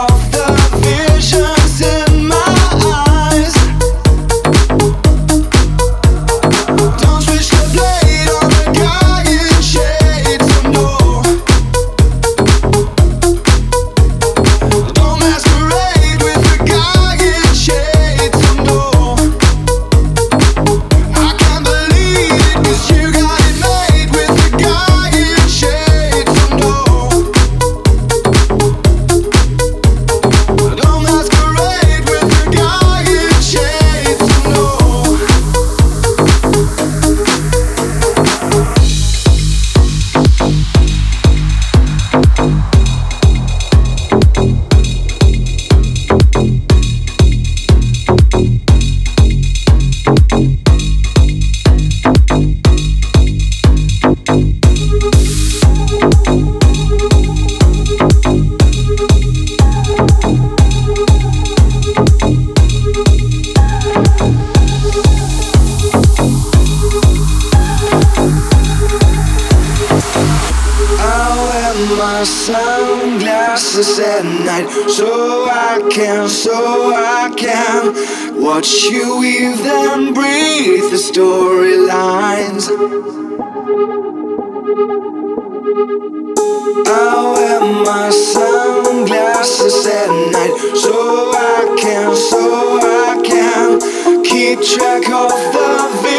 of the visions in my eyes. Don't switch the blade on the guy in shades, no. Don't masquerade with the guy in shades, no. I can't believe it, 'cause you got it made with the guy in shades, no. Don't masquerade with the guy in shades, no. I wear my sunglasses at night so I can watch you weave and breathe the storylines. I wear my sunglasses at night so I can keep track of the